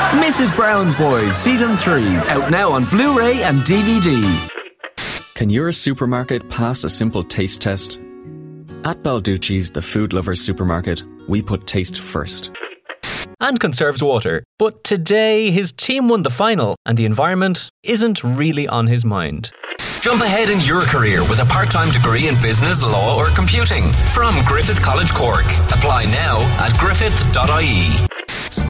Mrs. Brown's Boys Season 3, out now on Blu-ray and DVD. Can your supermarket pass a simple taste test? At Balducci's, the food lovers supermarket, we put taste first. And conserves water. But today, his team won the final, and the environment isn't really on his mind. Jump ahead in your career with a part-time degree in business, law or computing from Griffith College Cork. Apply now at griffith.ie.